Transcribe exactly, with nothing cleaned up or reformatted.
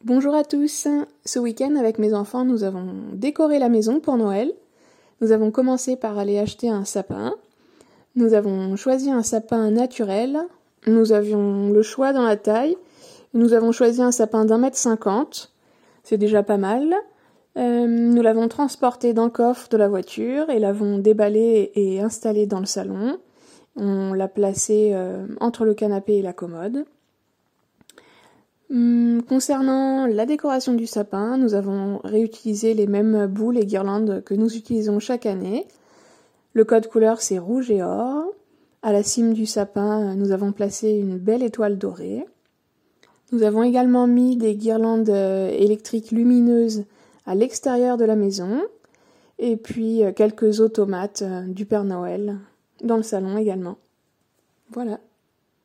Bonjour à tous. Ce week-end, avec mes enfants, nous avons décoré la maison pour Noël. Nous avons commencé par aller acheter un sapin. Nous avons choisi un sapin naturel. Nous avions le choix dans la taille. Nous avons choisi un sapin d'un mètre cinquante. C'est déjà pas mal. Euh, nous l'avons transporté dans le coffre de la voiture et l'avons déballé et installé dans le salon. On l'a placé euh, entre le canapé et la commode. Hum, concernant la décoration du sapin, nous avons réutilisé les mêmes boules et guirlandes que nous utilisons chaque année. Le code couleur, c'est rouge et or. À la cime du sapin, nous avons placé une belle étoile dorée. Nous avons également mis des guirlandes électriques lumineuses à l'extérieur de la maison. Et puis quelques automates du Père Noël dans le salon également. Voilà.